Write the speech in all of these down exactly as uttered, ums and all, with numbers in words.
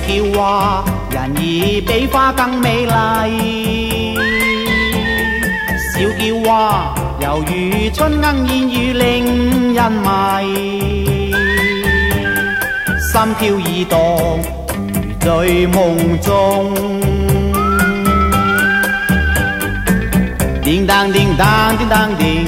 叫話人兒比花更美麗，小叫話猶如春鶯燕語令人迷，心跳意蕩如醉夢中。叮當叮當叮當叮，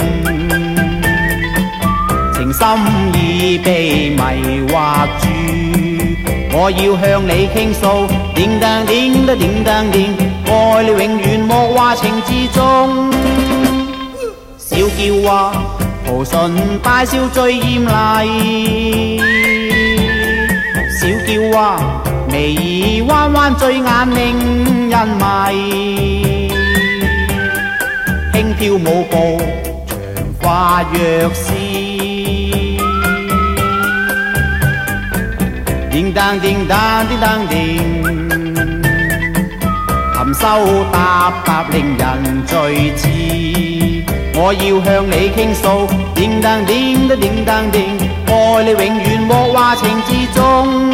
情深已被迷惑住，我要向你傾訴。叮當叮當叮當叮，愛你永遠莫話情之中。小叫話豪順大笑最豔麗，小叫話眉兒彎彎醉眼令人迷，輕飄舞步長髮若絲。叮當叮當叮當叮，含羞答答令人醉痴。我要向你傾訴。叮當叮當叮當叮，愛你永遠莫話情之中。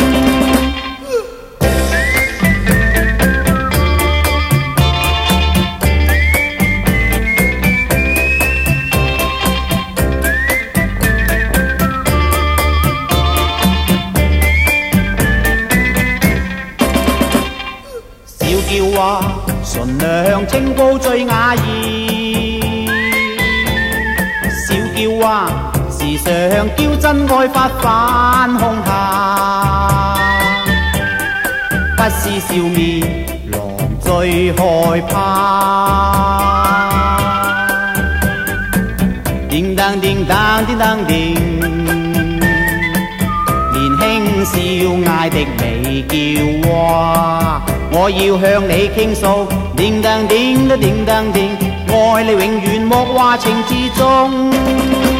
叫話純良清高最雅意，小叫話時常叫真愛發反胸下，不是笑面狼最害怕。叮當叮當叮當叮，年輕少艾的美叫話，我要向你傾訴。叮當叮當叮當叮，愛你永遠莫話情之中。